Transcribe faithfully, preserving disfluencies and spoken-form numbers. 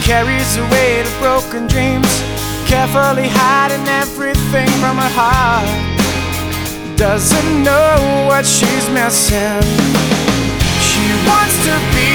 carries the weight of broken dreams, carefully hiding everything from her heart. Doesn't know what she's missing. She wants to be